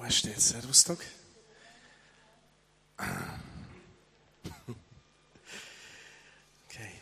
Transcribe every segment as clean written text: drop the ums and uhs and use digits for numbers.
estét, szervusztok! Okay,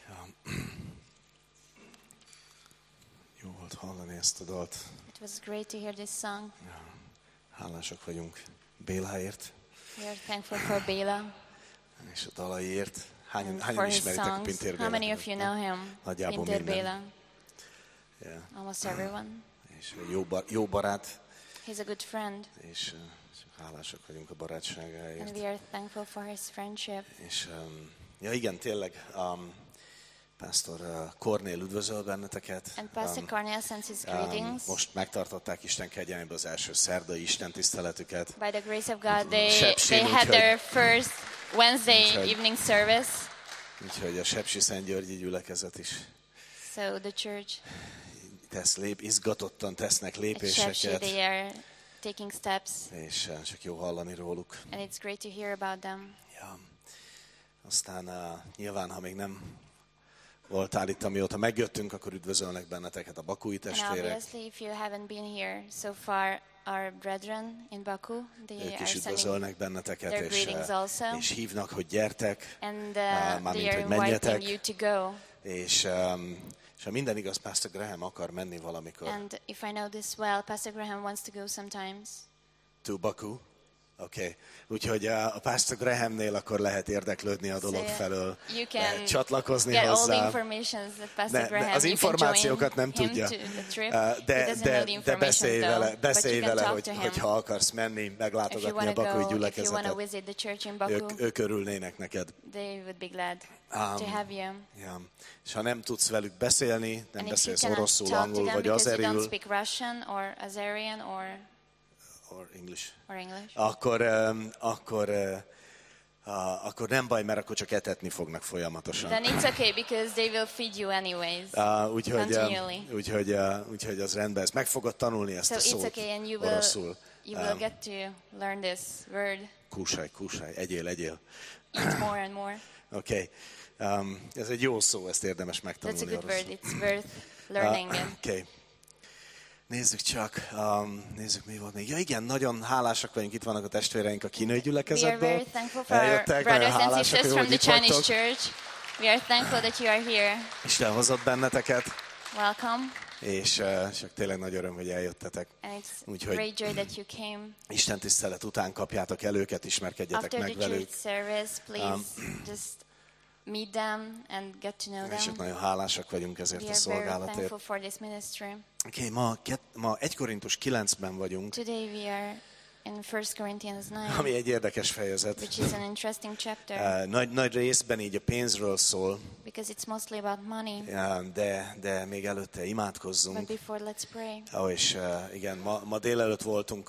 jó volt hallani ezt a dalt. It was great to hear this song. Hálásak vagyunk Béláért. We are thankful for Béla. És a dalaiért. Hányan For his ismeritek a songs. Pintér How many Bélát? of you know him? Nagyjából Pintér minden. Béla. Yeah. Almost everyone. És jó barát, He's a good friend. és hálásak vagyunk a barátságáért. And we are thankful for his friendship. És ja igen, tényleg, Pastor Kornél üdvözöl benneteket. And Pastor Cornel sends his greetings. Most megtartották Isten kegyelmében az első szerdai Isten tiszteletüket. By the grace of God, they Sepsin, had úgyhogy- their first Wednesday úgyhogy- evening service. Úgyhogy a Sepsi Szentgyörgyi gyülekezet is So the church izgatottan tesznek at Shepsi, lépéseket, they are taking steps. és csak jó hallani róluk. And it's great to hear about them. Ja. Aztán nyilván, ha még nem voltál itt, amióta megjöttünk, akkor üdvözölnek benneteket a bakúi And testvérek. obviously, if you haven't been here so far, our brethren in Baku, they Ők are is sending, üdvözölnek benneteket, their greetings also. és hívnak, hogy gyertek, and mármint, they are hogy menjetek. inviting you to go. És ha minden igaz, Pastor Graham akar menni valamikor. And if I know this well, Pastor Graham wants to go sometimes. To Baku? Oké. Úgyhogy a Pastor Grahamnél akkor lehet érdeklődni a dolog felől, You can csatlakozni get all the hozzá. information that Pastor Graham, Az you can információkat join nem him tudja, to the trip. He doesn't know the de information beszélj vele, though, but you can talk to him. hogy ha akarsz menni, If you meglátogatni a want to bakui go, if you want to gyülekezetet, visit the church in Baku, ők örülnének neked. they would be glad to have you. Ja. És ha nem tudsz velük beszélni, nem And if you beszélsz cannot oroszul, talk to angolul them vagy because you don't azeriül, speak Russian or Azerian or English, English, akkor nem baj, mert akkor csak etetni fognak folyamatosan. then it's okay because they will feed you anyways. Continually. Úgyhogy az rendben. Ezt meg fogod tanulni, ezt So a it's szót okay, and oroszul. you will get to learn this word. Kúsaj, egyél. Eat more and more. Oké. Ez egy jó szó, ezt érdemes That's a megtanulni good word. oroszul. It's worth learning it. Oké. Nézzük csak, nézzük mi volt még. Ja igen, nagyon hálásak vagyunk, itt vannak a testvéreink a kínai We are gyülekezetből. very thankful for our Eljöttek, nagyon brothers and hálásak, sisters hogy from the itt Chinese vagytok. church. We are thankful that you are here. Isten hozott benneteket, Welcome. és csak tényleg nagy öröm, hogy eljöttetek. And it's Úgyhogy- great joy that you came. Isten tisztelet után kapjátok el őket, ismerkedjetek After meg the velük. church service, please just meet them and get to know És csak them. nagyon hálásak vagyunk ezért We a are very szolgálatért. thankful for this ministry. Oké, ma 1 Korintus 9-ben vagyunk, Today we are in 1 Corinthians 9, ami egy érdekes fejezet. which is an interesting chapter Nagy részben így a pénzről szól, because it's mostly about money. de még előtte But imádkozzunk. before, let's pray. És igen, ma délelőtt voltunk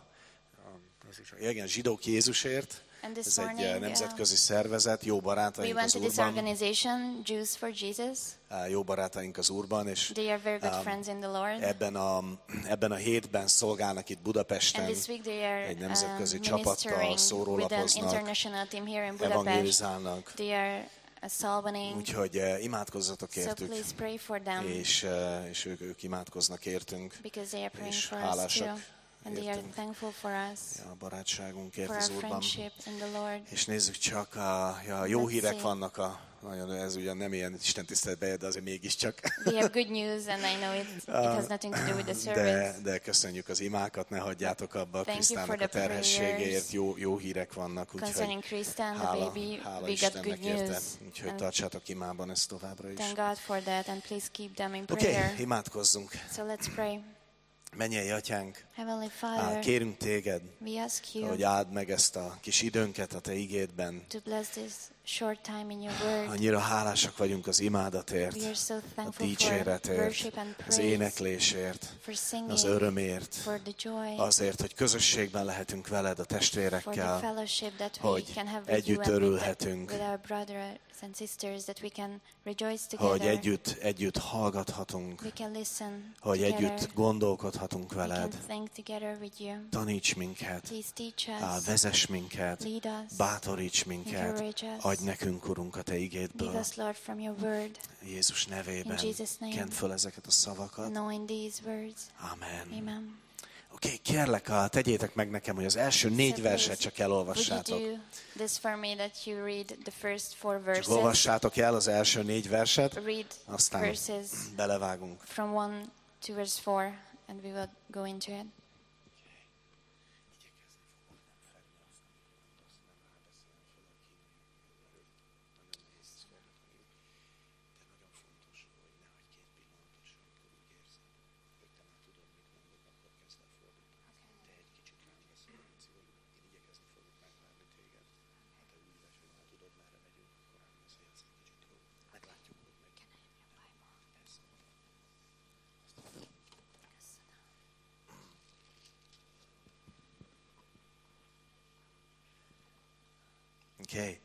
Zsidók Jézusért. And this Ez egy morning nemzetközi szervezet, jó we barátaink went az to this Úrban. organization, Jews for Jesus. Jó barátaink az Úrban, és They are very good friends in the Lord. ebben a hétben szolgálnak itt And Budapesten, this week they are egy nemzetközi csapattal ministering with an szórólapoznak, international team here in Budapest. evangélizálnak. They are salvaning. Úgyhogy imádkozzatok So értük, please pray for them és ők imádkoznak értünk, because they are praying és for us hálásak too. And they are értünk. thankful for us, a barátságunkért for az our Úrban. friendship in the Lord. És nézzük csak, jó Let's hírek see. vannak, nagyon, ez ugyan nem ilyen Isten tiszteletbe, de azért mégiscsak. We have good news, and I know it has nothing to do with the service. De köszönjük az imákat, ne hagyjátok abba a Thank you Krisztának for a the terhességéért, prayers. jó hírek vannak, Concerning úgyhogy Krista and the hála baby, we got Istennek good érte, news. úgyhogy And tartsátok imában ezt továbbra is. thank God for that, and please keep them in Oké, prayer. imádkozzunk. So let's pray. Mennyei Atyánk, Heavenly Father, kérünk téged, we ask you hogy áld meg ezt a kis időnket a te igédben. to bless this short time in your word. Annyira hálásak vagyunk az imádatért, We are so a thankful for dicséretért, worship and az praise, éneklésért, for singing, az örömért, for the joy, azért, hogy közösségben lehetünk veled a for the testvérekkel, fellowship that we hogy can have with you együtt and örülhetünk, with our brothers and sisters, that we can rejoice hogy together, együtt hallgathatunk, we can listen hogy together, együtt gondolkodhatunk we can veled. think together with you. Taníts minket, Please teach us, vezess minket, lead us, bátoríts minket, encourage us, adj nekünk, Urunk, a te give igédből. us, Lord, from your word. Jézus nevében In Jesus' name. kent föl ezeket a szavakat. Knowing these words. Amen. Amen. Oké, kérlek, tegyétek meg nekem, hogy az első 4 So verset please, csak would you elolvassátok. do this for me, that you read the first 4 Csak verses? olvassátok el az első 4 verset, Read aztán verses belevágunk. from 1 to verse 4, and we will go into it. Oké.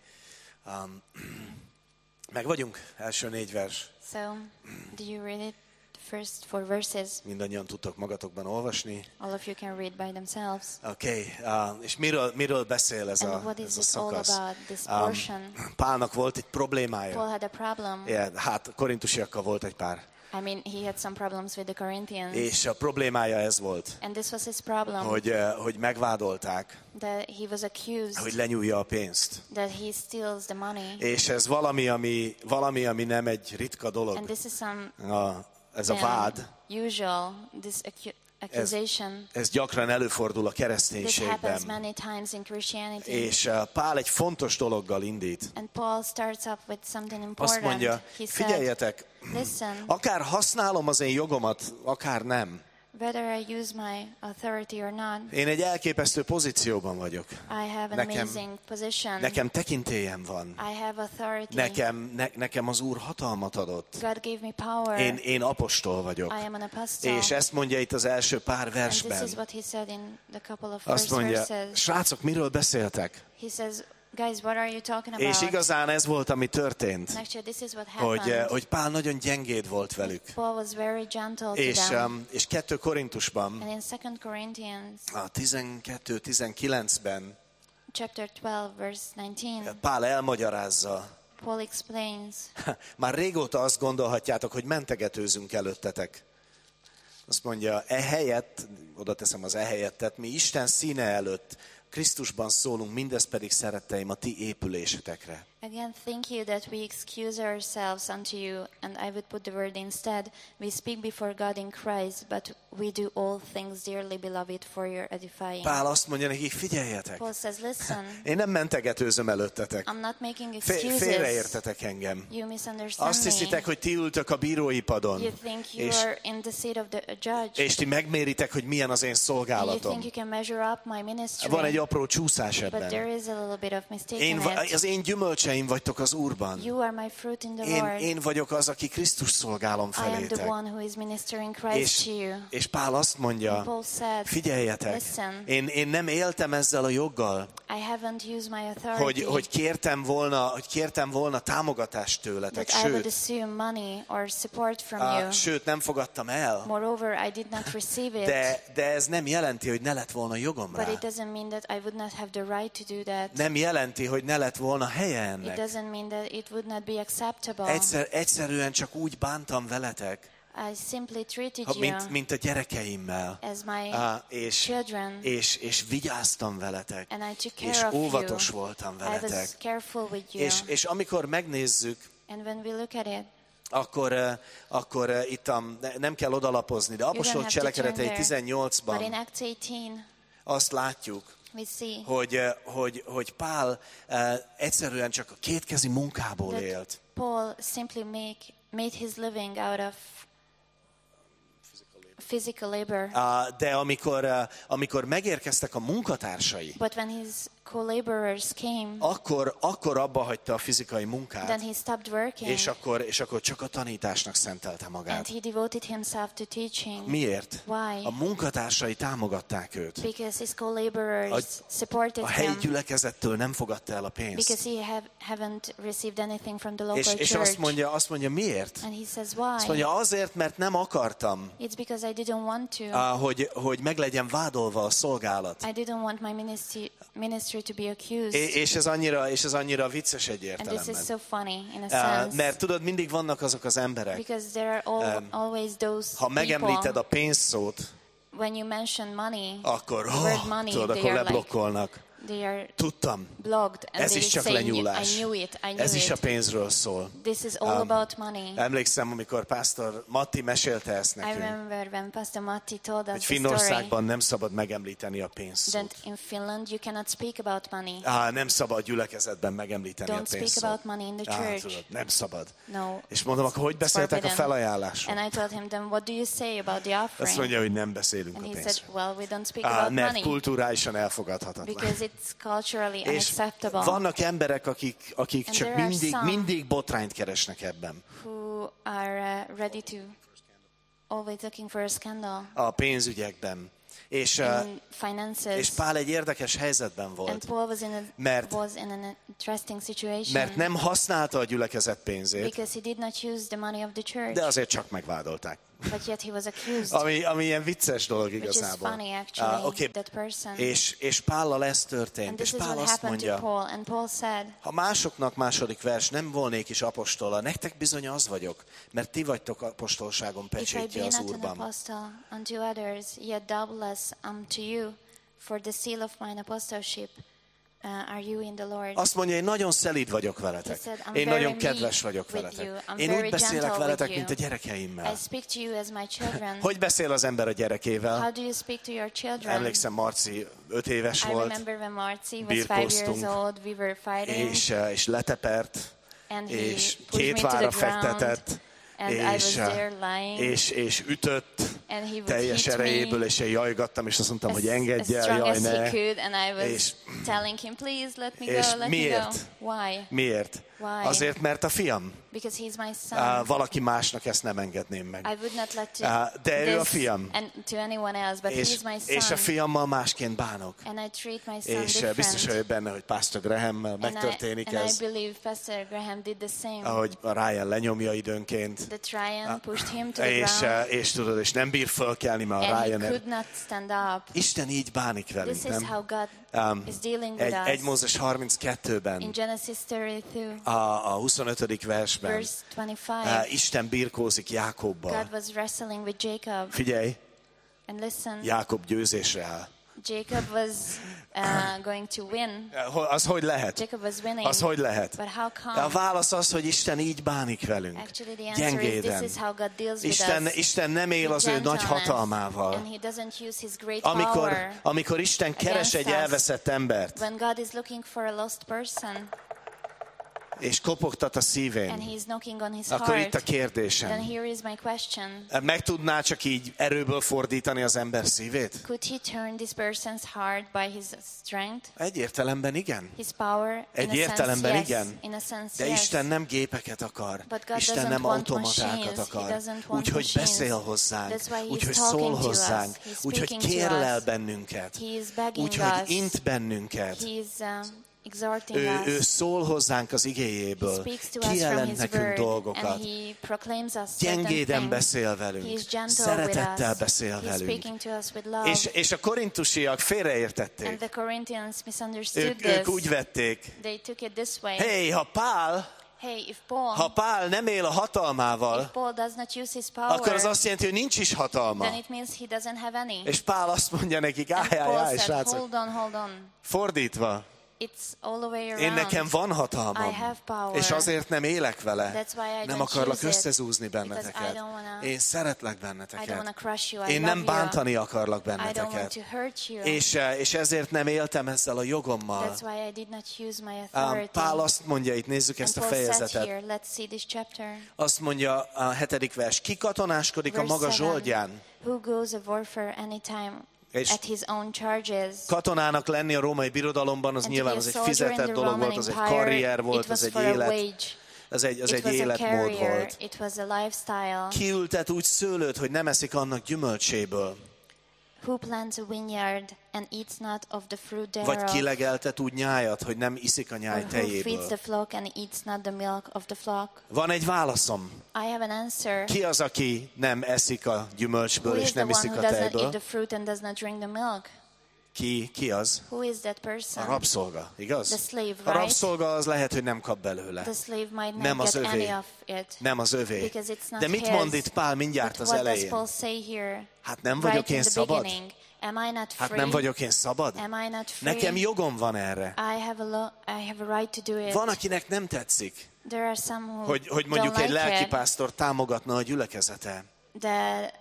Meg vagyunk, első 4 vers. So, do you read it? The first 4 verses. Mindannyian tudtok magatokban olvasni. All of you can read by themselves. Oké, és miről beszél ez And a, what is ez a it all szakasz? about, this portion? Pálnak volt egy problémája. Paul had a problem. Hát korintusiakkal volt egy pár. I mean, he had some problems with the Corinthians. És a problémája ez volt, And this was his problem, hogy megvádolták, that he was accused hogy lenyúlja a pénzt. that he steals the money. És ez valami, ami nem egy ritka dolog. And this is some Ez a vád, usual, this accusation. ez gyakran előfordul a This happens kereszténységben. many times in Christianity. És Pál egy fontos dologgal indít. And Paul starts up with something Azt important. mondja, He said, figyeljetek, listen, akár használom az én jogomat, akár nem. whether I use my authority or not, Én egy elképesztő pozícióban vagyok. I have an amazing position. Nekem tekintélyem van. I have authority. Nekem az Úr hatalmat adott. God gave me power. Én apostol vagyok. I am an apostle. És ezt mondja itt az első pár And versben. this is what he said in the couple of Azt first mondja, verses. srácok, miről beszéltek? He says, guys, what are you talking about? És igazán ez volt, ami történt. And actually, this is what happened. Hogy Pál nagyon gyengéd volt velük. Paul was very gentle to them. És 2 Korintusban, And in 2 Corinthians, a 12-19-ben chapter 12, verse 19, Pál elmagyarázza. Paul explains, Már régóta azt gondolhatjátok, hogy mentegetőzünk előttetek. Azt mondja, ehelyett, oda teszem az ehelyettet, mi Isten színe előtt Krisztusban szólunk, mindez pedig, szeretteim, a ti épülésetekre. again, think you that we excuse ourselves unto you, and I would put the word instead, we speak before God in Christ, but we do all things dearly beloved for your edifying. Pál azt mondja nekik, figyeljetek, Paul says, listen, én nem mentegetőzöm előttetek. I'm not making excuses. Félreértetek engem. You misunderstand Azt hiszitek, hogy ti ültök a bírói padon, You think you are in the seat of the judge. és ti megméritek, hogy milyen az én You szolgálatom. think you can measure up my ministry. Van egy apró csúszás But ebben. there is a little bit of mistake in it. Az én gyümölcseim vagytok az Úrban. You are my fruit in the Lord. Én vagyok az, aki Krisztus szolgálom I am the felétek. one who is ministering Christ to you. És Pál azt mondja, Paul said, figyeljetek, listen, én nem éltem ezzel a joggal, I haven't used my authority, hogy kértem volna támogatást tőletek, that I would assume money or support from you. sőt nem fogadtam el, Moreover, I did not receive it. de ez nem jelenti, hogy ne lett volna jogom But rá. it doesn't mean that I would not have the right to do that. Nem jelenti, hogy ne lett volna helye It ennek. doesn't mean that it would not be acceptable. Egyszerűen csak úgy bántam veletek, I simply treated you mint a gyerekeimmel. as my És children, és vigyáztam veletek, and I took és care of óvatos you. voltam I was veletek. careful with you. És amikor megnézzük, And when we look at it, akkor itt nem kell odalapozni, de you don't apostolok have to turn cselekedetei there. But in 18-ban Acts 18, azt látjuk, we see hogy Pál egyszerűen csak a kétkezi munkából that élt. Paul simply made his living out of physical labor. De amikor megérkeztek a munkatársai, But when his co-laborers came, akkor abba hagyta a fizikai munkát, then he stopped working, és akkor csak a tanításnak szentelte and magát. he devoted himself to teaching. Miért? Why? A munkatársai támogatták őt. Because his co-laborers supported A helyi him. gyülekezettől nem fogadta el a pénzt. Because he haven't received anything from the local És church. azt mondja, miért? And he says, Azt why? mondja, azért, mert nem akartam, It's because I didn't want to. hogy meg legyen vádolva a szolgálat. I didn't want my ministry to be accused. És ez annyira vicces egy And this is értelemben. so funny in a sense. Mert tudod, mindig vannak azok az emberek, Because there are always those ha megemlíted people, a pénzszót, when you mention money, akkor, the word money, tudod, they akkor are leblokkolnak. they are Tudtam. blocked, and Ez they is csak say, lenyúlás. I knew it. Ez is a pénzről szól. This is all about money. Emlékszem, amikor Pásztor Matti mesélte ezt I nekünk, remember when Pastor Matti told us hogy the story Finnországban nem szabad megemlíteni a pénzt. that in Finland you cannot speak about money. Nem szabad gyülekezetben megemlíteni a Don't speak pénzt. about money in the church. Tudod, nem szabad. No. És mondom, akkor hogy beszéltek a forbidden. felajánlásról? And I told him, then what do you say about the Azt offering? mondja, hogy nem beszélünk And a he said, pénzről. well, we don't speak about Mert money kulturálisan elfogadhatatlan. because it's culturally És unacceptable. vannak emberek, akik And csak there are some mindig botrányt keresnek ebben. who are ready to always looking for a scandal A pénzügyekben. És in finances. Pál egy érdekes helyzetben And volt, Paul was mert- was in an interesting situation mert nem használta a gyülekezet pénzét, because he did not use the money of the church, de azért csak megvádolták. but yet he was accused, Ami ilyen vicces dolog which is igazából. funny actually, Oké. that person. És Pállal ez And történt, this és is Pál what azt happened to mondja, Paul. And Paul said, ha másoknak, második vers, nem volnék is apostola, nektek bizony az vagyok, mert ti vagytok apostolságon if I pecsétje be az not an Úrban. apostle unto others, yet doubtless unto you, for the seal of mine apostleship are you in the Lord. Azt mondja, én nagyon szelíd vagyok veletek. He said, I'm Én very nagyon kedves meek vagyok with veletek. you. I'm Én very úgy beszélek gentle veletek, with you. mint a gyerekeimmel. I speak to you as my children. Hogy beszél az ember a gyerekével? How do you speak to your children? Emlékszem, Marci 5 éves I volt, remember when Marci was 5 birkóztunk, years old, we were fighting, és letepert, and he és pushed me két to the vára ground, fektetett, and I was there lying, és ütött and he would teljes hit erejéből, me és én jajgattam, és azt mondtam, hogy as engedj el, strong jaj, as he ne. could, and I was És- telling him, please let me és go, let miért? me go. Why? Miért? Why? Azért, mert a fiam. Because he's my son. Valaki másnak ezt nem engedném meg. I would not let de ő a this fiam. and to anyone else, but he's my son. És a fiammal másként bánok. And I treat my son És different. biztos vagyok benne, hogy Pastor Grahammel megtörténik and ez, I believe Pastor Graham did the same. ahogy a Ryan lenyomja időnként. The Ryan pushed him to the És, ground, és tudod, és nem bír fölkelni, mert a and he Ryan... could not stand up. Isten így bánik velünk, This is nem? how God is dealing with Egy us. Mózes 32-ben, In Genesis 32, a 25. versben, verse 25, Isten birkózik Jákobbal. God was wrestling with Jacob. Figyelj, And listen, Jákob győzésre áll. Jacob was going to win. Az hogy lehet? Jacob was winning. Az hogy lehet? But how A come? válasz az, hogy Isten így bánik velünk. Actually, the answer is Gyengéden. this is how God deals with us. Isten nem él With az ő nagy gentleness. hatalmával. And he doesn't use his great Amikor, power. amikor Isten keres egy us. elveszett embert, When God is looking for a lost person és kopogtat a and szívén, he's knocking on his akkor itt a heart, then kérdésem. here is my question. Meg tudná csak így erőből fordítani az ember szívét? Could he turn this person's heart by his strength, Egy értelemben igen. his power? Egy In a sense, értelemben yes. igen. In a sense, De yes. Isten nem gépeket akar. But God Isten doesn't nem want automatákat machines. He akar. doesn't want Úgyhogy machines. beszél hozzánk. That's why he's Úgyhogy talking szól to us. hozzánk. He's Úgyhogy speaking to kérlel us. bennünket. He is begging Úgyhogy us. int bennünket. He's exhorting Ő us. szól hozzánk az He igéjéből. speaks to us from Kijelent his nekünk word, dolgokat. and he proclaims us certain Gyengéden things. beszél velünk. He is gentle Szeretettel with us. beszél He's velünk. speaking to us with love. És a korintusiak And félreértették. the Corinthians misunderstood Ők this. úgy vették. They took it this way. Hey, ha Hey, if Paul Pál nem él a hatalmával, does not use his power, akkor az azt jelenti, hogy nincs is hatalma. then it means he doesn't have any. És Pál azt mondja nekik, And Paul said, srácok, hold on. fordítva, It's all the way around. én nekem van hatalmam, I have power. és azért nem élek vele. That's why I Nem don't akarlak choose it, összezúzni because I benneteket. don't wanna- Én szeretlek I don't want benneteket. to crush you. I Én love nem bántani you. akarlak I don't want benneteket. to hurt you. És ezért nem éltem ezzel a jogommal. That's why I did not use my authority. Pál azt mondja, itt nézzük And ezt a Paul said fejezetet. here, let's see this chapter. Azt mondja a 7. vers, ki katonáskodik a Verse maga 7. zsoldján? Who goes a warfare anytime És at his own charges? katonának lenni a római birodalomban, az And nyilván to be az a egy soldier in fizetett the dolog Roman volt, az egy Empire, karrier volt, it az was egy for a élet, wage. az It egy was a életmód career. volt. It was a lifestyle. Kiültet úgy szőlőt, hogy nem eszik annak gyümölcséből. Who plants a vineyard and eats not of the fruit Vagy thereof? kilegeltet úgy nyájat, hogy nem iszik a nyáj Or who feeds tejéből. the flock and eats not the milk of the flock? Van egy válaszom. I have an answer. Ki az, aki nem eszik a Who gyümölcsből, is és the nem one iszik who a does not eat tejből? the fruit and does not drink the milk? Ki az? Who is that person? A rabszolga, igaz? The slave, right? A rabszolga az lehet, hogy nem kap belőle. The slave might not Nem az get övé. any of it. Nem az övé. Because it's not De mit his. mond itt Pál mindjárt But az what does elején? Paul say here? Hát nem Right vagyok in én the szabad? beginning. Am I not free? Hát nem vagyok én szabad? Am I not free? Nekem jogom van erre. I have a right to do it. Van, akinek nem tetszik, There are some who hogy mondjuk don't egy like it, lelkipásztor támogatna a gyülekezete. that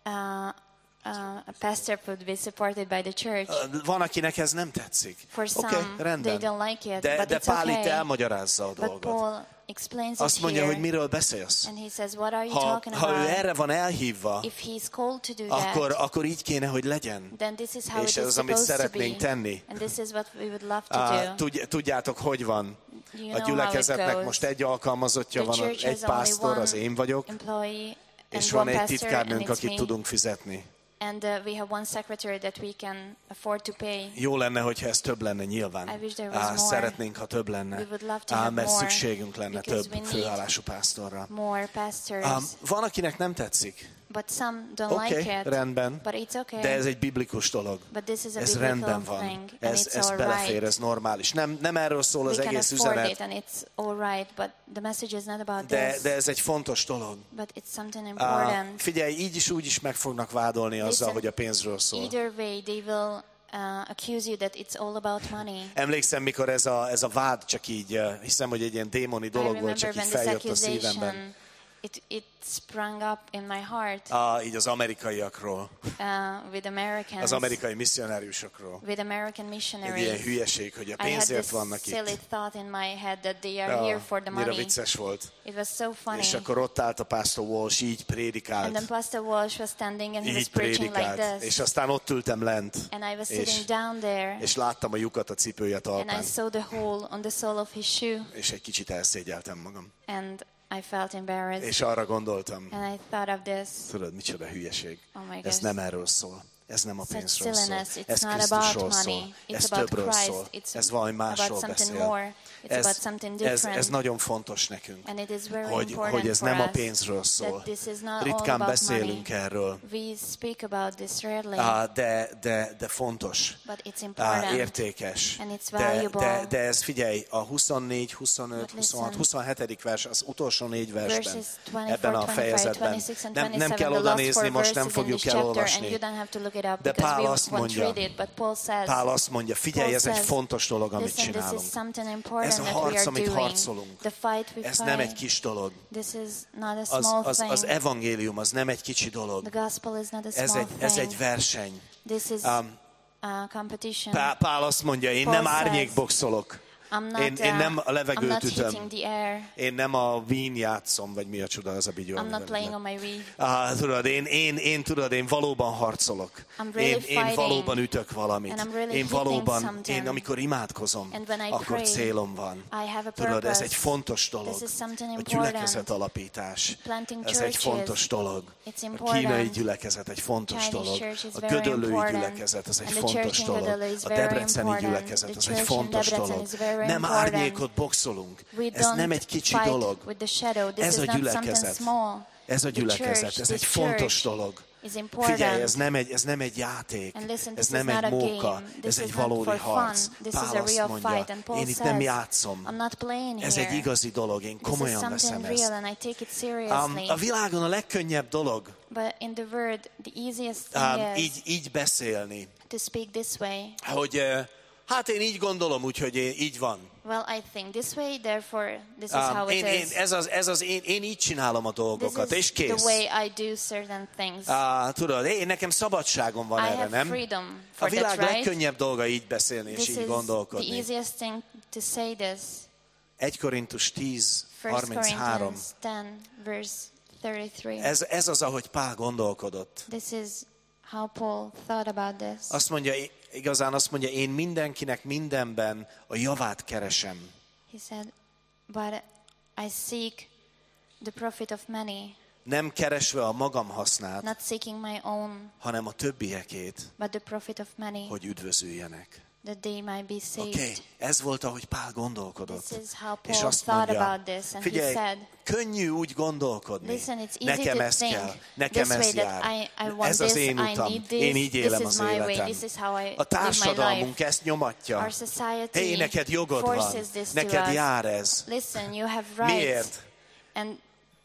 a pastor would be supported by the church. Van, akinek ez nem tetszik. For Oké, some, they rendben. don't like it, De but it's Pál itt okay. elmagyarázza a But dolgot. Paul explains Azt it mondja, here, hogy miről beszélsz. and he says, what are you Ha talking ő about? erre van elhívva, If he's called to do that, akkor így kéne, hogy legyen. then this is how És it ez is az, amit supposed to szeretnénk be. tenni. And this is what we would love to do. Tudjátok, hogy van? You A know how it gyülekezetnek goes. most egy alkalmazottja The van, church egy has only pásztor, one az én vagyok, employee és and van one egy pastor, titkárnőnk, and it's akit me. tudunk fizetni. And we have one secretary that we can afford to pay. Jó lenne, hogyha ez több lenne nyilván. I wish there was more. Szeretnénk, ha több lenne. We would love to have Mert more, szükségünk lenne because we több need főállású pásztorra. More pastors. Van, akinek nem tetszik. But some don't Oké, like it. rendben. But it's okay. De ez egy biblikus dolog. But this is a Ez biblical rendben van. thing, and Ez it's all belefér, right. ez normális. Nem erről szól az We can egész afford üzenet, it, and it's all right. But the message is not about de this. ez egy fontos dolog. But it's something important. Figyelj, így is úgy is meg fognak vádolni azzal, Listen, hogy a pénzről szól. Either way, they will accuse you that it's all about money. Emlékszem, mikor ez a vád csak így, hiszem, hogy egy ilyen démoni I dolog volt, csak remember így when this feljött a szívemben. accusation, it sprung up in my heart Így az amerikaiakról, with Americans, az amerikai misszionáriusokról. with American Egy ilyen missionaries. hülyeség, hogy a I had pénzért this vannak silly itt. thought in my head that they are here for the Annyira money. vicces volt. It was so funny. És akkor ott állt a Pastor Walsh, így And then prédikált, Pastor Walsh was standing and he was így preaching like prédikált. this. És aztán ott ültem lent, And I was és, sitting down there, és láttam a lyukat a cipője and I talpán, saw the hole on the sole of his shoe, és egy kicsit elszégyeltem magam. and I felt embarrassed. És arra gondoltam, And I thought of this. tudod, micsoda hülyeség. Oh my Ez gosh. nem erről szól. Ez nem a Such pénzről szól. silliness. It's Ez not Krisztusról about money. szól. It's Ez about többről Christ. szól. It's Ez valami másról about something beszél. more. It's about something different. Ez nagyon fontos nekünk, And it is very hogy important ez for nem a us pénzről szól. that this is not all Ritkán about beszélünk money. erről, We speak about this rarely, de fontos, but it's important. értékes. And it's valuable. De ez figyelj, a 24, 25, But 26, listen. 27. vers, az utolsó 4 versben, Verses 24, ebben a 25, fejezetben. 26 and Nem 27, kell the oda last nézni, four most nem verses in fogjuk this chapter, and elolvasni. you don't have to look it up De because Pál we azt won't mondja, read it, but Paul says, Pál azt mondja, figyelj, ez egy says, fontos dolog, amit listen, this is csinálunk. something important Ez a that we harc, are amit doing. harcolunk. The fight we Ez fight. nem egy kis dolog. This is not a small thing. Az evangélium, az nem egy kicsi The dolog. gospel is not a small Ez egy thing. verseny. This is a competition. Pál azt mondja, én Paul nem says, árnyékboxolok. I'm nem a not levegőt hitting ütöm. the air. Én nem a Wien játszom, vagy mi a csoda az a bigyó. I'm not playing on my Wii. Tudod, én valóban harcolok. I'm really Én fighting. valóban ütök valamit. And I'm really Én hitting valóban, something. amikor imádkozom, And when I akkor pray, célom van. I have a Tudod, ez purpose. egy fontos dolog. This is something A important. gyülekezet alapítás. Planting Ez egy churches. fontos dolog. It's A important. kínai gyülekezet egy fontos Chinese dolog. church is A very gödöllői important. gyülekezet, ez egy And the fontos church in dolog. Gödöllő is A very debreceni important. gyülekezet, The ez egy church in fontos Debrecen dolog. is very Nem important. árnyékot boxolunk. We Ez nem don't egy kicsi fight dolog. with the shadow. This Ez is a not something gyülekezet. small. Ez a The gyülekezet, church, ez this egy fontos church dolog. is important. Figyelj, ez nem egy játék, And listen, ez this nem is egy not a móka, game. This ez is egy not valódi for harc. fun. This is Pál a azt real mondja, fight. And Paul én itt says, nem játszom, I'm not playing ez here. egy igazi dolog, én This is komolyan something veszem real ezt. and I take it seriously. A világon a legkönnyebb dolog But in the word, the easiest thing is így beszélni, to speak this way. hogy hát én így gondolom, úgyhogy így van. Well, I think this way, therefore this is how it is. Én így csinálom a dolgokat, This és is the kész. way I do certain things. Tudod, nekem szabadságom van I erre, have nem? freedom A for világ that, right? legkönnyebb dolga így beszélni és This így is the gondolkodni. easiest thing to say this. 1 Korintus 10, 1 33. Corinthians 10, verse 33. Ez az, ahogy Pál gondolkodott. This is how Paul thought about this. Igazán azt mondja, én mindenkinek mindenben a javát keresem. He said, but I seek the profit of many, Nem keresve a magam hasznát, not seeking my own, hanem a többiekét, but the profit of many, hogy üdvözüljenek. that they might be saved. Oké, ez volt, ahogy Pál gondolkodott. This is how És Paul azt thought mondja, about this, and figyelj, he said, könnyű úgy gondolkodni. listen, it's easy Nekem to ez think kell, nekem this way ez that jár. I want Ez az this, én I utam, need this, én így this élem is az my way, életem. this is how I A live my társadalmunk life. ezt nyomatja. Our society Hé, neked jogod van, forces this to neked us. jár ez. Listen, you have rights. Miért? And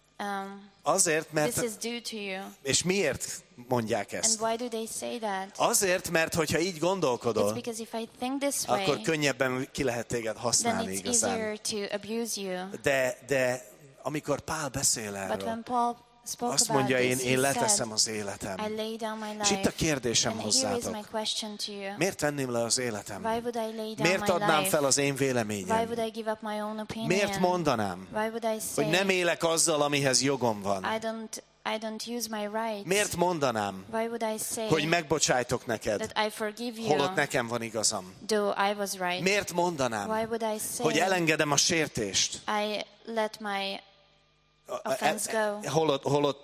Azért, mert... this is due to you. És miért mondják And ezt? why do they say that? Azért, mert hogyha így It's gondolkodol, because if I think this akkor way, könnyebben ki lehet téged then használni it's igazán. easier to abuse you. De amikor Pál beszél But erről, when Paul spoke azt about mondja, this, én he leteszem said, az életem. I lay down my És itt a life. kérdésem And here is my hozzátok. question to you. Miért tenném le az életem? Why would I lay down Miért my adnám life? fel az én Why véleményem? would I give up my own opinion? Miért mondanám, Why would I say hogy nem élek azzal, amihez jogom van? I don't use my rights? Miért mondanám, Why would I say hogy megbocsájtok neked, that I forgive you, holott nekem van igazam? though I was right? Miért mondanám, Why would I say hogy elengedem a sértést, I let my offense go, holott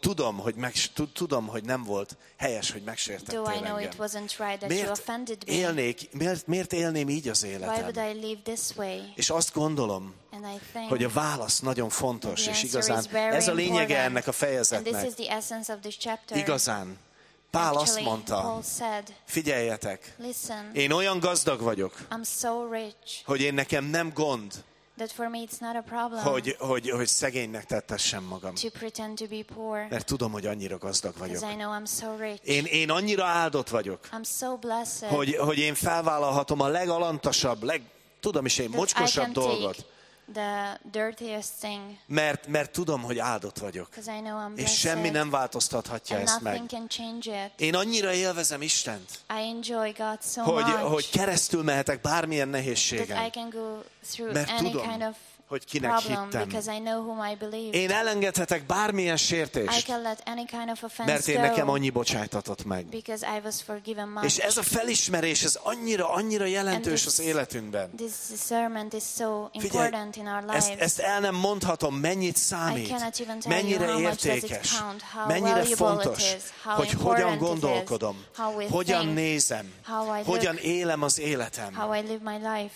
tudom, hogy nem volt helyes, hogy megsértettél though I know engem? it wasn't right that you offended me? Miért élném így az Why would életem? I live this way? És azt gondolom, And I think hogy a válasz nagyon fontos, the és answer igazán is very ez a lényege important. ennek a And this fejezetnek. is the essence of this chapter. Igazán. Pál azt Actually, mondta, Paul said, figyeljetek, listen, én olyan gazdag vagyok, I'm so rich hogy én nekem nem gond, that for me it's not a problem hogy szegénynek tettessem magam. to pretend to be poor, Mert tudom, hogy annyira gazdag vagyok. because I know I'm so rich. Én annyira áldott vagyok, I'm so blessed hogy én felvállalhatom a legalantasabb, mocskosabb that I can dolgot. take the dirtiest thing, Mert tudom, hogy áldott vagyok. because I know I'm És blessed, semmi nem változtathatja and ezt meg. nothing can change it. Én annyira élvezem Istent, I enjoy God so hogy much keresztül mehetek bármilyen that I nehézségen. can go through Mert any tudom, kind of hogy kinek problem, hittem. because I know whom I believe. Én elengedhetek bármilyen I sértést, can let any kind of mert offense én nekem go, annyi bocsájtatott meg. because I was forgiven much. És ez a felismerés, ez annyira jelentős And az életünkben. This discernment is so important in our lives. Ezt el nem mondhatom, mennyit I számít, cannot even tell you mennyire how much does it értékes, count, how mennyire valuable fontos, it is, how hogy important hogyan it is, gondolkodom, how we hogyan think, nézem, how I hogyan look, élem az életem. how I live my life.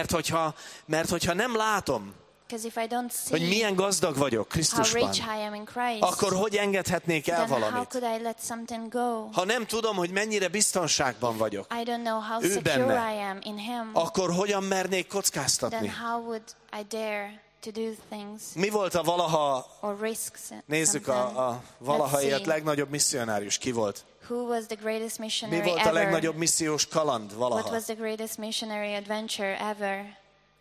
Mert hogyha nem látom, Because if I don't hogy see milyen gazdag vagyok how Krisztusban, rich I am in Christ, akkor hogy engedhetnék el then how valamit? could I let something go? Ha nem tudom, hogy mennyire biztonságban vagyok, I don't know how Ő secure benne. I am in Him. akkor hogyan mernék Then kockáztatni? how would I dare to do things Mi volt a valaha, or risks nézzük something? a valaha Let's élt see. legnagyobb misszionárius, ki volt? Who was the greatest Mi missionary volt a ever? legnagyobb missziós kaland What valaha? was the greatest missionary adventure ever?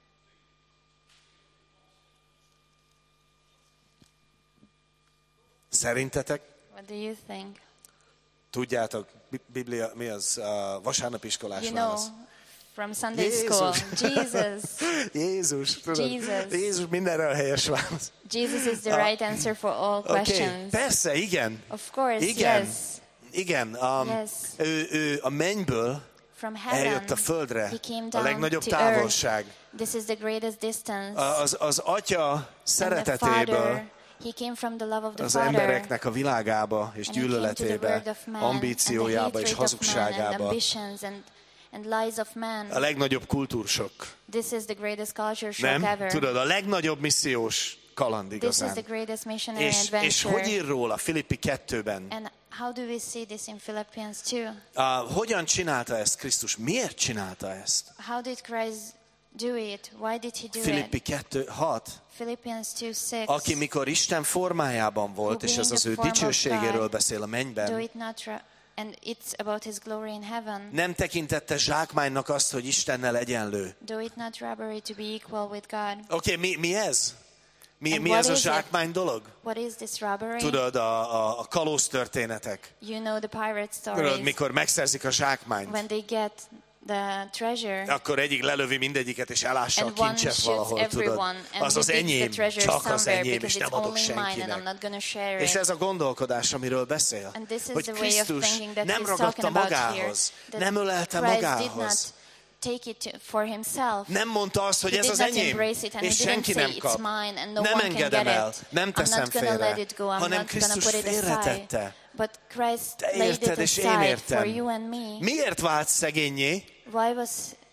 Szerintetek? What do you think? Tudjátok, Biblia, mi az? Vasárnapiskolás You know, válasz. from Sunday Jézus. school, Jesus. Jézus, tudod? Jesus. Jézus mindenre a helyes válasz. Jesus is the right answer for all Oké, questions. persze, igen. Of course, Igen. yes. Igen, Yes. ő a mennyből From heaven, eljött a földre, he came a down legnagyobb to távolság. earth. This is the greatest distance. Az Atya And the szeretetéből Father, he came from the love of the az Father. embereknek a világába és And he came to the gyűlöletébe, world of man, ambíciójába and the és hatred of man, and hazugságába. ambitions and lies of man. A legnagyobb kultúrsok. This is the greatest culture shock Nem? ever. Tudod, a legnagyobb missziós kaland This is igazán. the greatest missionary És adventure. hogy ír róla Filippi 2-ben? And how do we see this in Philippians 2? Hogyan csinálta ezt Krisztus? Miért csinálta ezt? How did Christ do it? Why did he do Filippi it? 2:6. Philippians 2:6. Aki mikor Isten formájában volt, és ez az ő dicsőségéről beszél a Do mennyben, it not and it's about his glory in heaven. nem tekintette zsákmánynak azt, hogy Istennel egyenlő. Do it not robbery to be equal with God. Oké, mi ez? Mi And ez what a is it? zsákmány dolog? What is this robbery? Tudod, a kalóz történetek. You know the pirate Tudod, stories. mikor megszerzik a zsákmányt, When they get the treasure, akkor egyik lelövi mindegyiket, és elássa a and one kincset shoots valahol, tudod. everyone, and Az he az digs enyém, the treasure csak az somewhere enyém, because és it's nem adok only mine and I'm senkinek. not going to share És it. ez a gondolkodás, amiről beszél. And this is Hogy the way of Krisztus thinking that nem he's ragadta talking about here. magához, That nem ölelte Christ did magához. not take it for himself. Nem mondta azt, hogy He ez did az not enyém, embrace it, and és he didn't senki say nem it's kap. mine and no Nem one can engedem get el, it. nem I'm teszem not gonna félre, let it go. I'm hanem not gonna Krisztus put it aside. félretette. But Christ Te laid it érted, és én aside értem. for you and me. Miért vált szegényé? Why was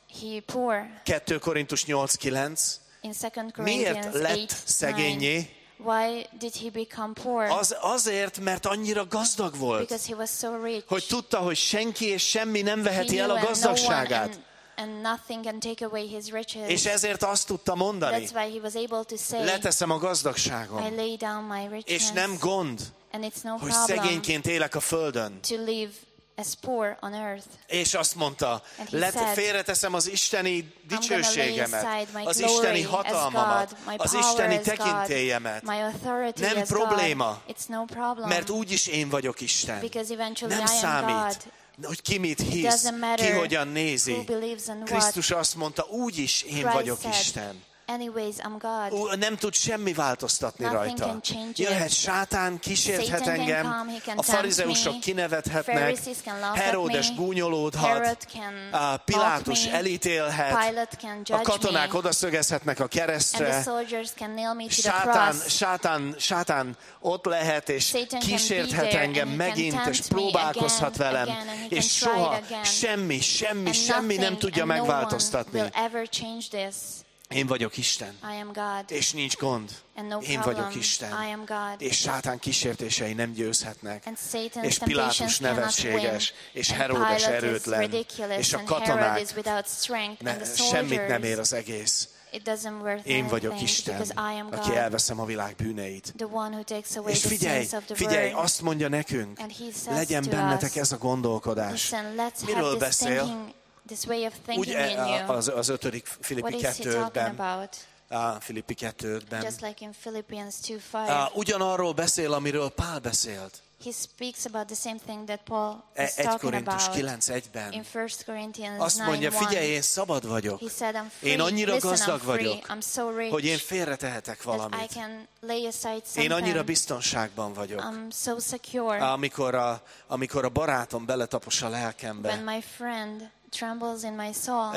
he poor? 2 Korintus 8:9. In 2 Miért Corinthians lett 8:9. szegénnyé? Why did he become poor? Azért, mert annyira gazdag volt, Because he was so rich. hogy tudta, hogy senki és semmi nem veheti He el knew a and gazdagságát. no one and nothing can take away his riches. És ezért azt tudta mondani, That's why he was able to say, leteszem a I gazdagságom. lay down my richness. És nem gond, And it's no hogy problem szegényként élek a földön. to live as poor on earth. És azt mondta, And he said, félreteszem az isteni lay dicsőségemet, aside my az glory isteni as hatalmamat, God, my az power isteni as God, tekintélyemet. my authority Nem as probléma, God. It's no problem. mert úgyis én vagyok Isten. Because eventually Nem I am számít, God. hogy ki mit hisz, Doesn't matter ki hogyan nézi. who believes in what. Krisztus azt mondta, úgyis én Christ vagyok said, Isten. Anyways, I'm God. Nem tud semmi változtatni Nothing rajta. can change it. Jöhet sátán, kísérthet Satan can engem, come, he can a farizeusok tempt me, kinevethetnek, Pharisees can laugh at Heródes me, gúnyolódhat, Herod can Pilátus mock me, elítélhet, Pilate can a judge katonák me, odaszögezhetnek a and the keresztre, soldiers can nail me to the cross. Sátán ott lehet, és Satan can kísérthet be there, engem and he can megint, és tempt me próbálkozhat again, velem, again, and he és can try soha it again. semmi nem And tudja nothing and megváltoztatni. no one will ever change this. Én vagyok Isten. I am God. És nincs gond. And no Én problem. vagyok Isten. I am God. És sátán kísértései nem győzhetnek. And Satan's És Pilátus temptations cannot nevetséges, win. és And Heródes Pilate is erőtlen, ridiculous, és a and Herod katonák is without strength, and the semmit nem ér soldiers, az egész. it doesn't worth Én vagyok anything, Isten, because I am aki God, elveszem a világ bűneit. the one who takes away És the figyelj, sins of the figyelj, world. azt mondja nekünk, And he says legyen to bennetek us, ez a gondolkodás. Listen, let's Miről have this beszél? thinking, this way of Úgy thinking in you. az 5. Filippi What is he talking 2-ben, about? Filippi 2-ben. Just like in Philippians 2:5, Ugyanarról beszél, amiről Pál beszélt. he speaks about the same thing that Paul is 1 talking Korintus about 9:1-ben. in 1 Corinthians Azt mondja, 9:1. figyelj, én szabad vagyok. He said, I'm free. Én annyira Listen, gazdag I'm free. vagyok, I'm so rich hogy én félretehetek that I valamit. can lay aside Én annyira something. biztonságban vagyok. I'm so secure. Amikor a barátom beletapos a When lelkembe, my friend trembles in my soul,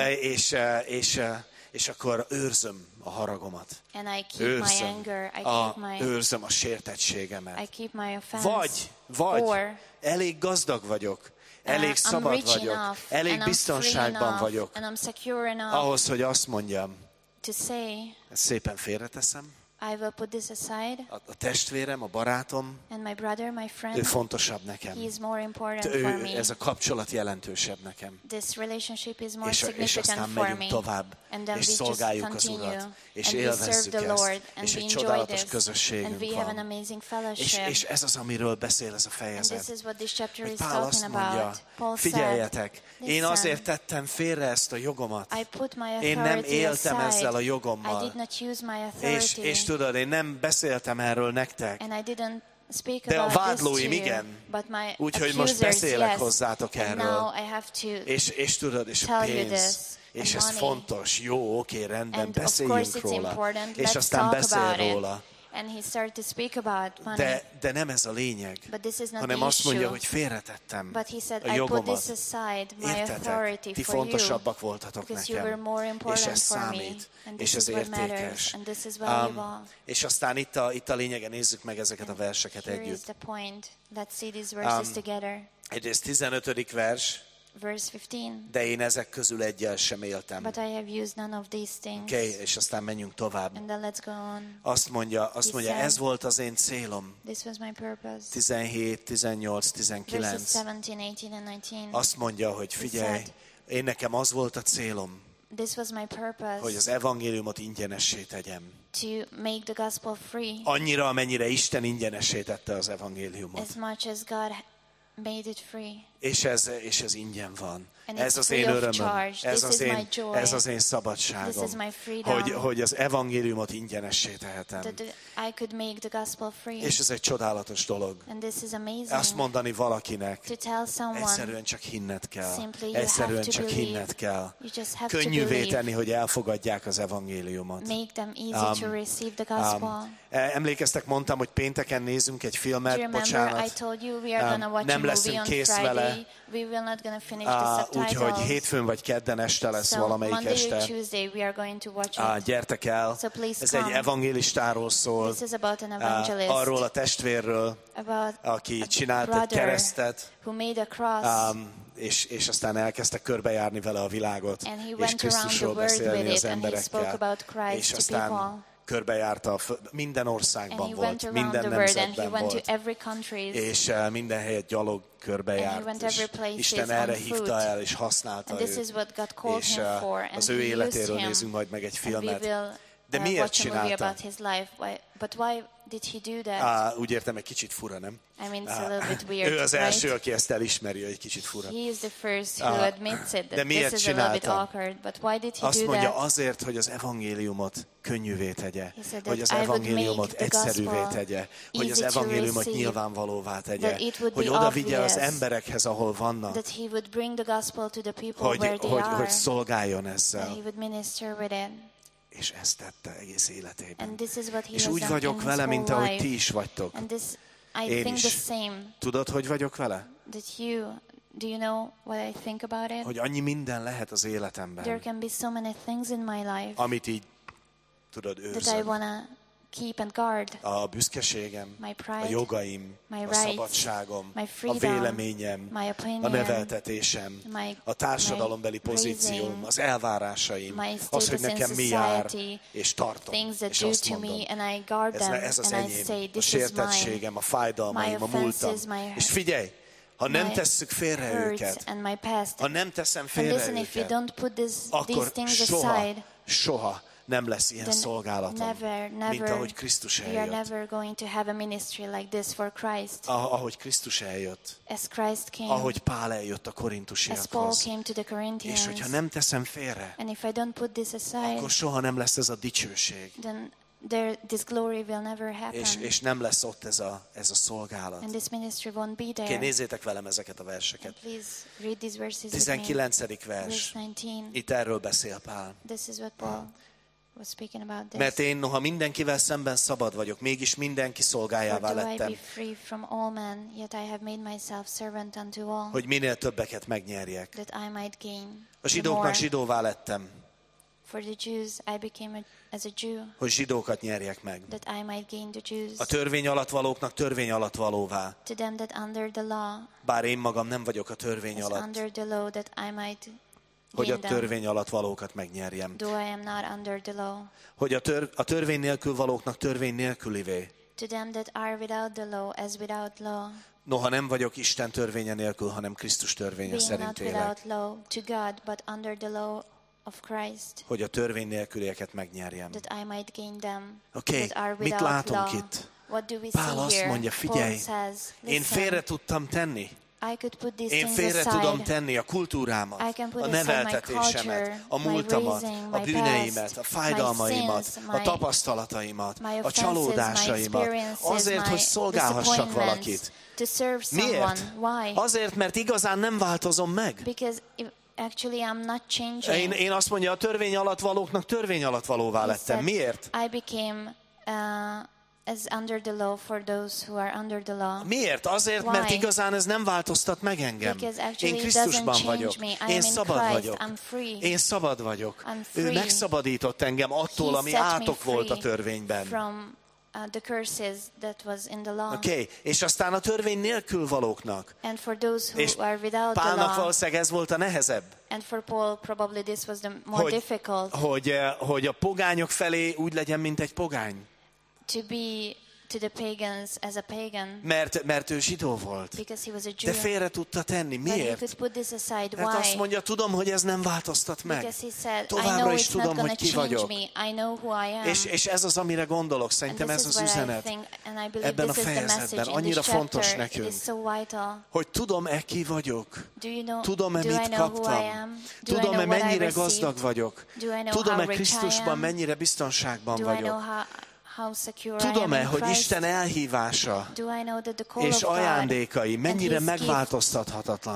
és akkor őrzöm a haragomat. and I keep my anger, Őrzöm a sértettségemet. I keep my offense. Vagy Or, elég gazdag vagyok, elég I'm szabad rich vagyok, enough, elég and I'm biztonságban free enough, vagyok, and I'm secure enough ahhoz, hogy azt mondjam, to say, ezt szépen félreteszem, I will put this aside, a testvérem, a barátom, and my brother, my ő friend, fontosabb nekem. he is more important for me. Ez a kapcsolat jelentősebb nekem. This relationship is more És significant aztán for megyünk me. tovább, And then és we just szolgáljuk az continue, Urat, és and we serve élvezzük the Lord, ezt, and és we egy enjoy csodálatos this, and közösségünk we have an van. amazing fellowship. És ez az, amiről beszél ez a And fejezet. this is what this chapter Hogy is Pál azt talking mondja, about. Paul figyeljetek, said, én listen, azért tettem félre ezt a jogomat. I put my Én nem authority éltem aside. ezzel a I jogommal. did not use my authority. És tudod, én nem beszéltem erről nektek. And I didn't speak De a about this vádlóim to you, igen. but my Úgyhogy most accusers, beszélek yes. hozzátok And erről. now I have to És tudod, és a tell you pénz. this. És And ez money. fontos. Jó, oké, rendben, And of beszéljünk course it's róla. important. És Let's aztán talk beszél about it. róla. And he started to speak about money. De nem ez a lényeg, But this is not hanem the azt mondja, issue. hogy félretettem But he said, a I put jogomat. this aside, my Értetek? authority Ti for you, fontosabbak voltatok because you were nekem. more És important ez for me. számít. And És this ez is what matters. értékes. And this is valuable. És aztán itt a lényege, nézzük meg ezeket a verseket Here is együtt. the point. Let's see these verses together. Egyrészt 15. vers, Verse 15. de én ezek közül egyel sem éltem. But I have used none of these things. Oké, és aztán menjünk tovább. And then let's go on. Azt mondja, said, ez volt az én célom. This was my purpose. 17, 18, Verses 19. 17, 18, and 19. Azt mondja, hogy figyelj, said, én nekem az volt a célom, This was my purpose, hogy az evangéliumot ingyenessé tegyem. to make the gospel free Annyira, amennyire Isten ingyenessé tette az evangéliumot. as much as God made it free. És ez ingyen van. And Ez it's az free én of örömöm, charge. ez This az is én, my joy. ez az én This szabadságom, is my freedom. hogy az evangéliumot ingyenessé tehetem. That I could make the gospel free. És ez egy csodálatos dolog. And this is amazing. Azt mondani valakinek, To tell someone, egyszerűen csak hinned kell. simply you Egyszerűen have to csak believe. hinned kell. You just have to Könnyűvé believe. tenni, hogy elfogadják az evangéliumot. Make them easy to receive the gospel. Emlékeztek, mondtam, hogy pénteken nézzünk egy filmet, Do you remember I bocsánat. told you we are going to watch Nem a leszünk movie on kész Friday. vele. We will not gonna finish the Úgyhogy subtitles. hétfőn vagy kedden este lesz So valamelyik Monday or este. Tuesday we are going to watch it. Gyertek el. So please Ez egy come. evangélistáról szól. This is about an evangelist. Arról a testvérről, About aki a csinált egy brother keresztet, who made a cross. és aztán elkezdtek körbejárni vele a világot, And he és went Krisztusról around the world beszélni with az it, and he spoke emberekkel, about Christ és to aztán people. körbejárta minden And országban he went volt, around minden the world, and he nemzetben went volt, to every country. és minden helyet gyalog And körbejárt, he went és every places Isten on erre foot. hívta el, és használta And this őt, is what God called és him for, and az he ő used életéről him. nézünk majd meg egy And we filmet. will De miért watch a movie csinálta? about his life. But why did he do that? Úgy értem, egy kicsit fura, nem? I mean, it's a little bit weird, Ő az első, right? aki ezt elismeri, hogy egy kicsit fura. He is the first who admits it, De that miért this is a little bit csinálta? awkward. But why did he Azt do mondja, that? azért, hogy az evangéliumot könnyűvé tegye, He said hogy that az I would evangéliumot make the egyszerűvé gospel tegye, hogy az easy to evangéliumot receive, nyilvánvalóvá tegye, that it would hogy be oda vigye az obvious, emberekhez, ahol vannak, That he would bring the gospel to the people where they are. hogy szolgáljon And ezzel. he would minister with it. És ezt tette egész életében. And this is what he És has úgy done vagyok in his vele, mint whole ahogy life. ti is vagytok. And this, I Én think is. the same. Tudod, hogy vagyok vele? That do you know what I think about it? Hogy annyi minden lehet az There életemben, can be so many things in my life amit így, tudod, that I őrzöm. wanna keep and guard. A büszkeségem, My a pride, jogaim, my a rights, szabadságom, my a freedom, véleményem, my opinion, a neveltetésem, my a társadalombeli my pozícióm, praising, az elvárásaim, my az, hogy status in nekem mi jár, society, és tartom, things that és due azt to mondom, me, and I guard them, ez az and I say, enyém, a this is mine. sértettségem, a fájdalmaim, My a múltam. offenses, my És figyelj, ha nem my tesszük félre hurts őket, and my past. ha nem teszem And félre listen, if you őket, don't put these akkor things soha, aside, soha nem lesz ilyen then szolgálatom, mint ahogy Krisztus we are eljött. never going to have a ministry like this for Christ. Ahogy Krisztus eljött, As Christ came, ahogy Pál eljött a as Paul korintusiakhoz. came to the És Corinthians, hogyha nem teszem félre, and if I don't put this aside, akkor soha nem lesz ez a dicsőség. then this glory will never happen. És nem lesz ott ez a szolgálat. And this ministry won't be there. Oké, nézzétek velem ezeket a verseket. And please read these verses with me. 19. vers. Verse 19. Itt erről beszél Pál. This is what Paul was speaking about this. Mert én noha mindenkivel szemben szabad vagyok, mégis mindenki szolgájává For though I lettem, be free from all men, yet I have made myself servant unto all, hogy minél többeket megnyerjek. that I might gain A the zsidóknak more. zsidóvá lettem, For the Jews I became as a Jew, hogy zsidókat nyerjek meg. that I might gain the Jews. A törvény alatt valóknak törvény alatt valóvá. To them that under the law, Bár én magam nem vagyok a törvény as alatt, under the law, that I might hogy a gain them. törvény alatt valókat megnyerjem. Though I am not under the law. Hogy a törvény nélkül valóknak törvény nélkülivé. To them that are without the law, as without law, Noha nem vagyok Isten törvénye nélkül, hanem Krisztus törvénye being szerint not élek. without law, to God, but under the law of Christ, Hogy a törvény nélkülieket megnyerjem. that I might gain them Oké, that are mit without látunk law. itt? What do we Pál see azt here? mondja, figyelj, Paul says, én listen, félre tudtam tenni. I could put these Én things félre tudom aside. tenni a kultúrámat, I can put a aside my neveltetésemet, culture, a my múltamat, raising, a my bűneimet, past, a fájdalmaimat, my sins, a tapasztalataimat, my a offenses, my csalódásaimat, experiences, azért, hogy my szolgálhassak disappointments, valakit. to serve someone. Miért? Why? Azért, mert igazán nem változom meg. Because actually I'm not changing. Én azt mondja, a törvény alatt valóknak törvény alatt valóvá He lettem. said, Miért? I became as under the law for those who are under the law. Miért? Azért, mert Why? igazán ez nem változtat meg engem. Because Én actually it Krisztusban doesn't change vagyok. me. I am Én in szabad Christ. vagyok. I'm free. Én szabad vagyok. I'm Ő free. megszabadított engem attól, He ami set me átok volt a free törvényben. from the curses that was in the law. Oké, és aztán a törvény nélkül valóknak. And for those És who are without the Pálnak law, valószínűleg ez volt a nehezebb. and for Paul probably this was the more difficult, hogy a pogányok felé úgy legyen, mint egy pogány. to be to the pagans as a pagan, Mert ő zsidó volt. because he was a De Jew. félre tudta tenni. But he Miért? could put this aside. Mert azt Why? mondja, tudom, hogy ez nem változtat meg. Because he said, I Továbbra know is it's not tudom, going hogy to ki change vagyok. me. I know who I am. És ez az, amire gondolok. And Szerintem this ez is az what I üzenet. think, and I believe Ebben a this is the fejezetben message in annyira this fontos chapter. It nekünk, is so vital. hogy tudom-e ki vagyok. Do you know? Tudom-e Do I mit know who I kaptam? am? Do I Tudom-e know what I mennyire received? gazdag vagyok? Do I know Tudom-e how rich I Krisztusban am? mennyire biztonságban Do I know vagyok? how secure Tudom-e, I am in hogy Christ? Isten elhívása Do I know that the call és of God ajándékai and mennyire His gift megváltoztathatatlanok?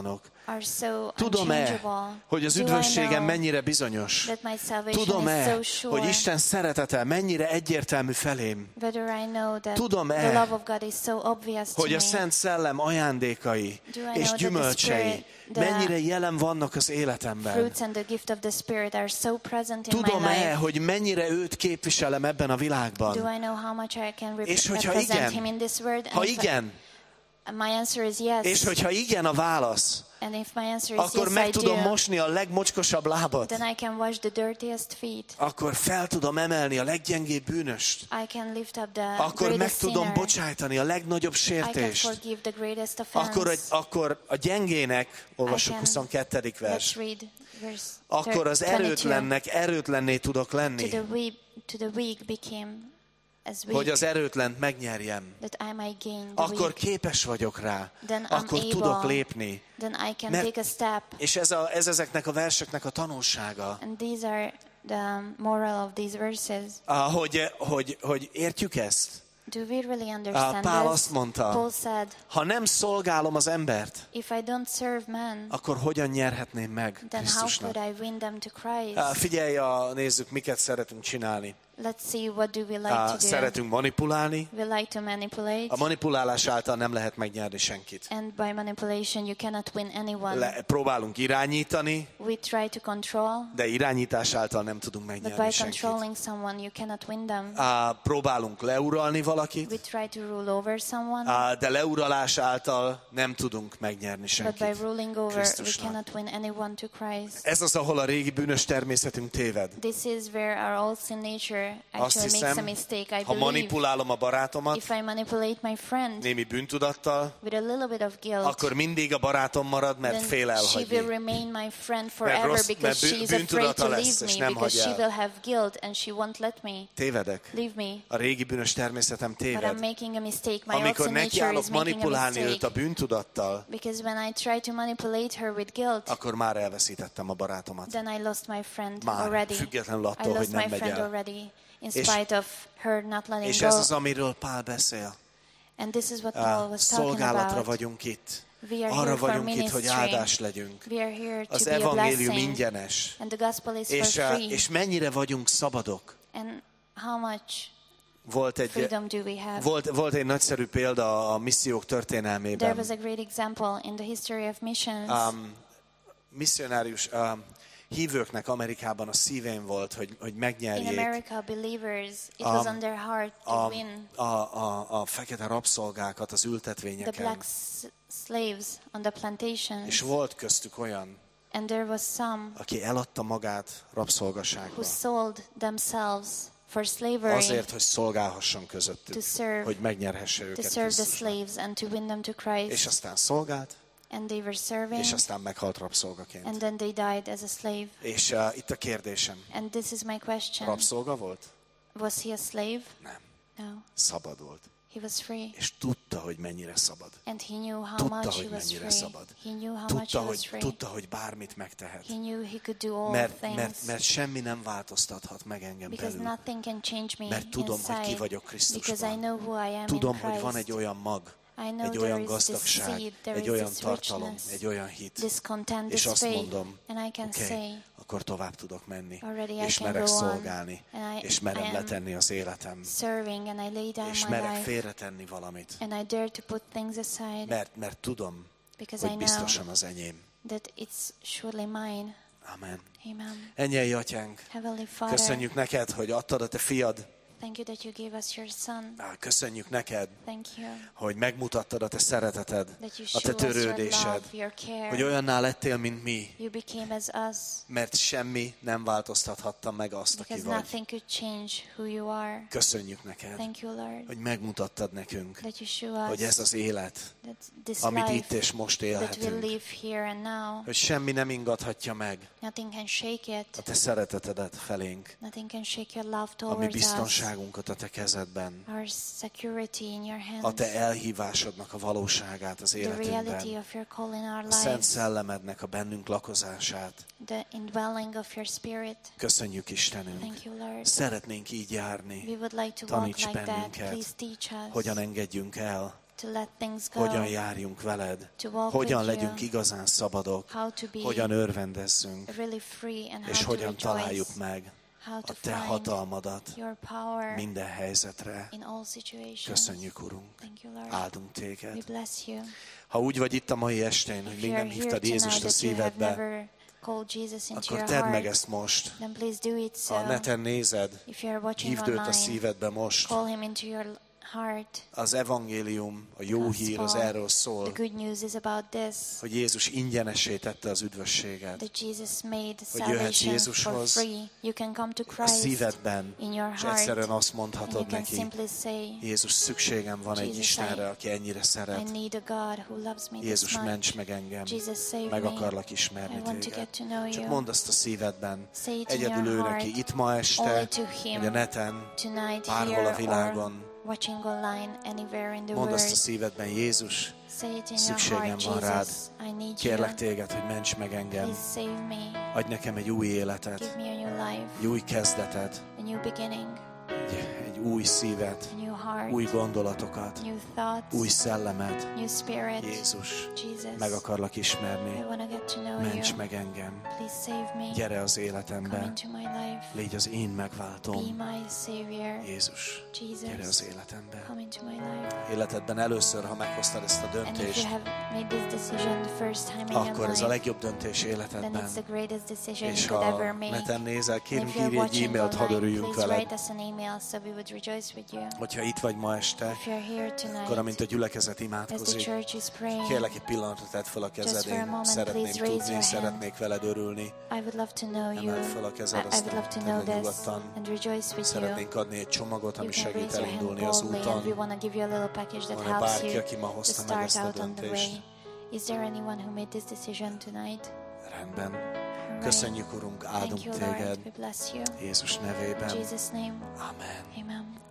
are so Tudom-e, unchangeable? hogy az Do I üdvösségem know mennyire bizonyos? that my salvation Tudom-e, is so sure? hogy Isten szeretete mennyire egyértelmű felém? Whether I know that Tudom-e, the love of God is so obvious to Hogy a me? Szent Szellem ajándékai Do I know és that the gyümölcsei Spirit, the mennyire jelen vannak az életemben? fruits and the gift of the Spirit are so present in my Tudom-e, life? hogy mennyire őt képviselem ebben a Do világban? I know how much I can És hogyha represent igen, Him in this world? Ha And if igen, my answer is yes. és hogyha igen a válasz, And if my answer is akkor yes, meg I tudom do, mosni a legmocskosabb lábat. then I can wash the dirtiest feet. Akkor fel tudom emelni a leggyengébb bűnöst. I can lift up the Akkor meg greatest tudom sinner. bocsájtani a legnagyobb I can sértést. forgive the greatest offense. Akkor a gyengének, olvassuk I can- 22. Let's vers, read verse akkor az 22. erőtlennek erőtlenné tudok lenni, To the weak became as weak, hogy az erőtlent megnyerjem. that I might gain the Akkor weak. képes vagyok rá, Then I'm akkor tudok able. lépni. Then I can Mert- take a step. És ez ezeknek a verseknek a tanulsága, And these are the moral of these verses. hogy értjük ezt. Do we really understand Pál this? azt mondta, Paul said, ha nem szolgálom az embert, if I don't serve men, akkor hogyan nyerhetném meg then how Krisztusnak? could I win them to Christ? Figyelj, nézzük, miket szeretünk csinálni. Let's see, what do we like to do? Szeretünk manipulálni. We like to manipulate. A manipulálás által nem lehet megnyerni senkit. And by manipulation you cannot win anyone. Próbálunk irányítani, We try to control, de irányítás által nem tudunk but megnyerni by senkit. controlling someone you cannot win them. Próbálunk leuralni We valakit, try to rule over someone, de leuralás által nem tudunk megnyerni but senkit by ruling over we Krisztusnak. cannot win anyone to Christ. Ez az, ahol a régi bűnös természetünk téved. This is where our old sin nature Azt actually makes a hiszem, mistake. I ha believe manipulálom a barátomat, if I manipulate my friend némi bűntudattal, with a little bit of guilt, akkor mindig a barátom marad, mert fél then she will elhagyni. remain my friend forever because she is afraid bűntudata to lesz, leave és me, nem because hagy she el. will have guilt and she won't let me Tévedek. leave me. A régi bűnös természetem But I'm téved. making a mistake. My old Amikor sin nature nekiállok is making a manipulálni őt a mistake. bűntudattal, Because when I try to manipulate her with guilt, akkor már elveszítettem a barátomat. then I lost my friend Már, already. függetlenül I attól, hogy lost nem my megy friend el. already, in És- spite of her not letting És go. ez az, amiről Pál beszél. And this is what Paul was talking Szolgálatra about. vagyunk itt. We are Arra here for vagyunk itt, hogy ministry. áldás legyünk. We are here to Az be a evangélium blessing. ingyenes. And the gospel is És, for free. és mennyire vagyunk szabadok. And how much Volt egy, freedom do we have? volt egy nagyszerű példa a missziók There történelmében. was a great example in the history of missions. Misszionárius hívőknek Amerikában a szívén volt, hogy In megnyerjék America, believers, it was on their heart to win a fekete rabszolgákat az the ültetvényeken. black slaves on the plantations. És volt köztük olyan, And there was some aki eladta magát who rabszolgaságba. sold themselves for slavery Azért, hogy szolgálhasson to közöttük, serve, hogy megnyerhesse to őket serve the Krisztusnak. slaves and to win them to És Christ. aztán szolgált, And they were serving, és aztán meghalt rabszolgaként. and then they died as a slave. És itt a kérdésem, And this is my question. rabszolga volt? Was he a slave? Nem. No. Szabad volt. He was free. És tudta, hogy mennyire szabad. And he knew how Tudta, much hogy he was mennyire free. szabad. He knew how much he was free. Tudta, hogy bármit megtehet. He knew he could do all Mert things. semmi nem változtathat meg engem Because belül. nothing can change me Mert tudom, hogy ki inside. vagyok Because I Krisztusban. know who I am Tudom, in hogy van Christ. egy olyan mag, I know egy there olyan is this gazdagság, seed, there egy is olyan this tartalom, richness, egy olyan hit. this content, És this azt faith. mondom, And I can oké, say, akkor tovább tudok menni, already I és can merek go on, szolgálni, and I és merem am letenni az életem, serving, and I lay down és my merek life, félretenni valamit, and I dare to put things aside, mert tudom, because I hogy know biztosan az enyém. that it's surely mine. Amen. Amen. Ennyei Atyánk, Heavenly Father, köszönjük neked, hogy adtad a te fiad. thank you that you gave us your Son. Köszönjük neked, Thank you hogy megmutattad a te szereteted, that you a te show us your törődésed, love, your care. hogy olyanná lettél, mint mi, You became as us, mert semmi nem változtathatta meg azt, aki because vagy. nothing could change who you are. Köszönjük neked, Thank you, Lord, hogy megmutattad nekünk, that you show hogy us ez az élet, that this amit itt life és most that we élhetünk, live here and now, hogy semmi nem ingathatja meg nothing can shake it. a te szeretetedet felénk, Nothing can shake your love a mi towards us. biztonságunkat a te kezedben, Our security in your a hands. te elhívásodnak a valóságát az The reality életünkben, of your call in our a Szent lives. Szellemednek a bennünk lakozását. The indwelling of your spirit. Köszönjük, Istenünk! Thank you, Lord. Szeretnénk így járni. We would like to walk Taníts like that. bennünket, Please teach us hogyan engedjünk el to let things go, hogyan járjunk veled, to walk hogyan with you, legyünk igazán szabadok, how to be hogyan örvendezzünk, really free and és how to hogyan találjuk rejoice, meg how to a Te find hatalmadat your power minden helyzetre. in all situations. Köszönjük, Urunk, Thank you, Lord. áldunk We Téged. bless you. Ha úgy vagy itt a mai estén, hogy If még you nem are here hívtad Jézust tonight a that you have szívedbe, never called Jesus into akkor your tedd meg heart, ezt most. then please do it so. Ha a neten nézed, If you are watching hívd őt a online, szívedbe most. call him into your heart. Az evangélium, a jó hír az erről szól, The good news is about this, hogy Jézus ingyenessé tette az üdvösséget. that Jesus made Hogy jöhetsz salvation for Jézushoz, free. You can come to A Christ szívedben, in your és heart, egyszerűen azt and you mondhatod can neki, simply say, Jézus, szükségem van egy Jesus, Istenre, aki ennyire I szeret. need a God who loves me this Jézus, much. ments meg engem, Jesus, save meg me. akarlak ismerni I want to téged. get to know Csak you. mondd azt a szívedben, Say it in egyedül your ő heart, neki, itt ma este, only to him, vagy a neten, tonight, bárhol a here, világon. or watching online, anywhere in the Mondd azt a world. szívedben, Jézus, Say it in your szükségem heart, van rád. Jesus, I need Kérlek you. téged, hogy ments meg engem. Please save me. Adj nekem egy új életet, Give me a new life, egy új kezdetet, a new beginning, egy új szívet, a new heart, új gondolatokat, new thoughts, új szellemet. new spirit. Jézus, Jesus, meg akarlak I ismerni. want to get to know Ments you. meg engem. Please save me. Gyere az Come életembe. into my life. Légy az én Be megváltom. my Savior. Jézus, gyere Jesus, az életembe. come into my life. Életedben először, ha meghoztad ezt a And if döntést, you have made this decision the first time in your akkor ez a life, legjobb döntés then életedben. it's the greatest decision És you could ha ever make. neten nézel, And kérünk, if you're írj egy watching e-mailt, hadd online, örüljünk please veled. write us an email so we would rejoice with you. Hogyha itt vagy ma este, If you're here akkor amint a tonight, gyülekezet as the imádkozik, church is praying, kérlek egy pillanatra tedd fel a kezed, Just for a én moment, szeretném please raise tudni, your szeretnék veled örülni. I would love to know you. Emeld fel a kezed, I would aztán love to tedd know le this nyugodtan. and rejoice with you. Szeretnénk adni egy csomagot, ami You can segít raise your hand elindulni az boldly, and we úton. want to give you a little package that Van-e helps bárki, you aki ma to hozta meg start ezt a out on the döntést? way. Is there anyone who made this decision tonight? Rendben. Alright. Köszönjük, Urunk, Thank áldunk you, téged. Lord. We bless you. Jézus In nevében. Jesus' name, Amen. amen.